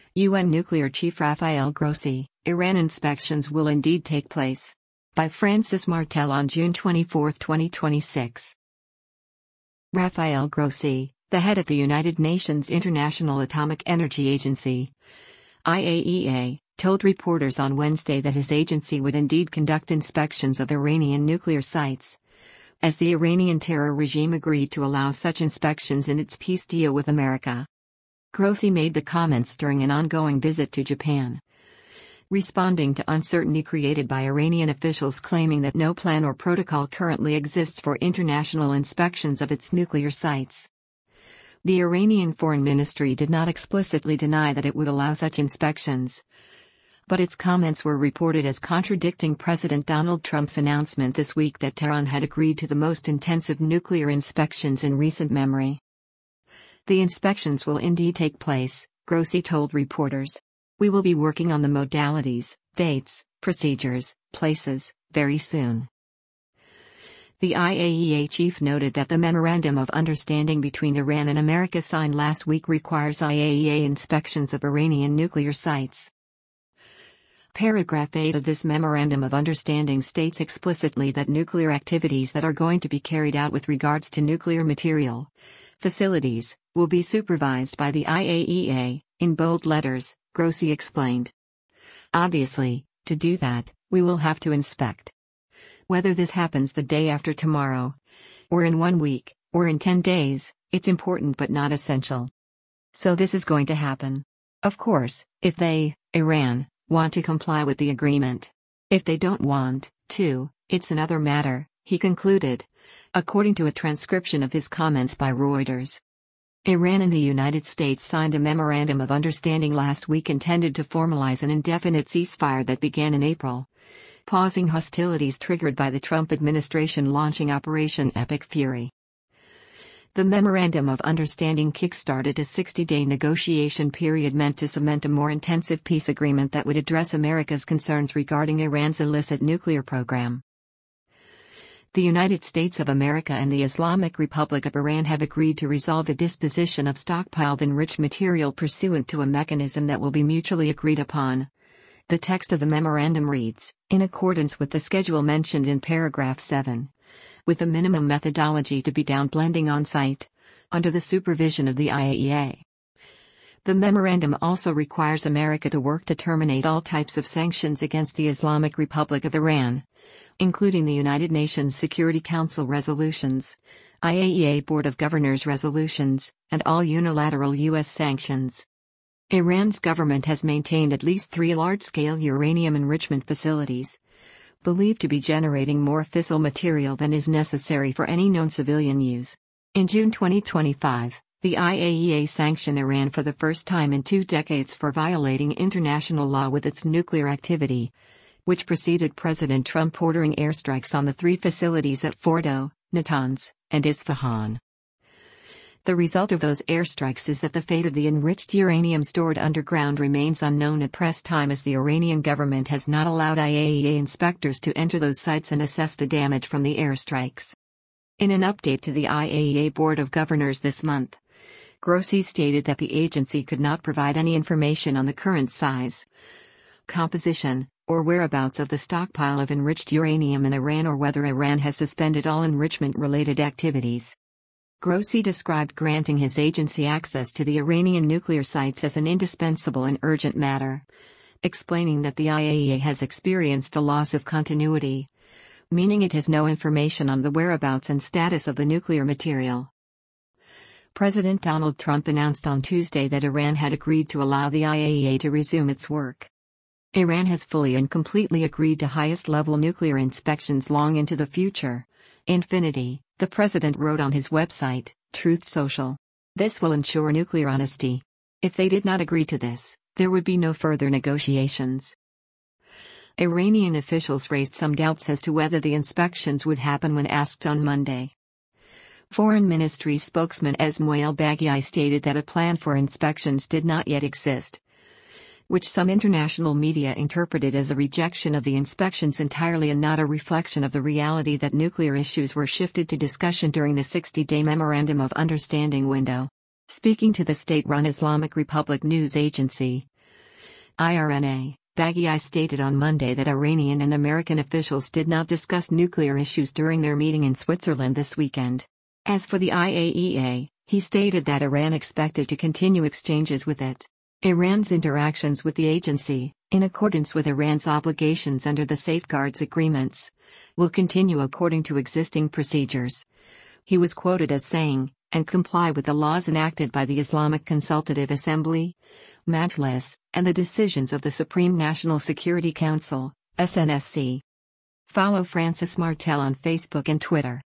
UN Nuclear Chief Rafael Grossi, Iran inspections will indeed take place. By Francis Martel on June 24, 2026. Rafael Grossi, the head of the United Nations International Atomic Energy Agency, IAEA, told reporters on Wednesday that his agency would indeed conduct inspections of Iranian nuclear sites, as the Iranian terror regime agreed to allow such inspections in its peace deal with America. Grossi made the comments during an ongoing visit to Japan, responding to uncertainty created by Iranian officials claiming that no plan or protocol currently exists for international inspections of its nuclear sites. The Iranian Foreign Ministry did not explicitly deny that it would allow such inspections, but its comments were reported as contradicting President Donald Trump's announcement this week that Tehran had agreed to the most intensive nuclear inspections in recent memory. The inspections will indeed take place, Grossi told reporters. We will be working on the modalities, dates, procedures, places, very soon. The IAEA chief noted that the Memorandum of Understanding between Iran and America signed last week requires IAEA inspections of Iranian nuclear sites. Paragraph 8 of this Memorandum of Understanding states explicitly that nuclear activities that are going to be carried out with regards to nuclear material facilities will be supervised by the IAEA, in bold letters, Grossi explained. Obviously, to do that, we will have to inspect. Whether this happens the day after tomorrow, or in 1 week, or in 10 days, it's important but not essential. So this is going to happen. Of course, if they, Iran, want to comply with the agreement. If they don't want to, it's another matter, he concluded, according to a transcription of his comments by Reuters. Iran and the United States signed a Memorandum of Understanding last week intended to formalize an indefinite ceasefire that began in April, pausing hostilities triggered by the Trump administration launching Operation Epic Fury. The Memorandum of Understanding kickstarted a 60-day negotiation period meant to cement a more intensive peace agreement that would address America's concerns regarding Iran's illicit nuclear program. The United States of America and the Islamic Republic of Iran have agreed to resolve the disposition of stockpiled enriched material pursuant to a mechanism that will be mutually agreed upon. The text of the memorandum reads, in accordance with the schedule mentioned in paragraph 7. With a minimum methodology to be downblending on site, under the supervision of the IAEA. The memorandum also requires America to work to terminate all types of sanctions against the Islamic Republic of Iran, including the United Nations Security Council resolutions, IAEA Board of Governors resolutions, and all unilateral U.S. sanctions. Iran's government has maintained at least 3 large-scale uranium enrichment facilities, believed to be generating more fissile material than is necessary for any known civilian use. In June 2025, the IAEA sanctioned Iran for the first time in 2 decades for violating international law with its nuclear activity, which preceded President Trump ordering airstrikes on the 3 facilities at Fordo, Natanz, and Isfahan. The result of those airstrikes is that the fate of the enriched uranium stored underground remains unknown at press time, as the Iranian government has not allowed IAEA inspectors to enter those sites and assess the damage from the airstrikes. In an update to the IAEA Board of Governors this month, Grossi stated that the agency could not provide any information on the current size, composition, or whereabouts of the stockpile of enriched uranium in Iran, or whether Iran has suspended all enrichment-related activities. Grossi described granting his agency access to the Iranian nuclear sites as an indispensable and urgent matter, explaining that the IAEA has experienced a loss of continuity, meaning it has no information on the whereabouts and status of the nuclear material. President Donald Trump announced on Tuesday that Iran had agreed to allow the IAEA to resume its work. Iran has fully and completely agreed to highest-level nuclear inspections long into the future. Infinity, the president wrote on his website, Truth Social. This will ensure nuclear honesty. If they did not agree to this, there would be no further negotiations. Iranian officials raised some doubts as to whether the inspections would happen when asked on Monday. Foreign Ministry spokesman Esmail Baghaei stated that a plan for inspections did not yet exist, which some international media interpreted as a rejection of the inspections entirely and not a reflection of the reality that nuclear issues were shifted to discussion during the 60-day Memorandum of Understanding window. Speaking to the state-run Islamic Republic news agency, IRNA, Baghai stated on Monday that Iranian and American officials did not discuss nuclear issues during their meeting in Switzerland this weekend. As for the IAEA, he stated that Iran expected to continue exchanges with it. Iran's interactions with the agency, in accordance with Iran's obligations under the safeguards agreements, will continue according to existing procedures. He was quoted as saying, and comply with the laws enacted by the Islamic Consultative Assembly, Majlis, and the decisions of the Supreme National Security Council, SNSC. Follow Francis Martel on Facebook and Twitter.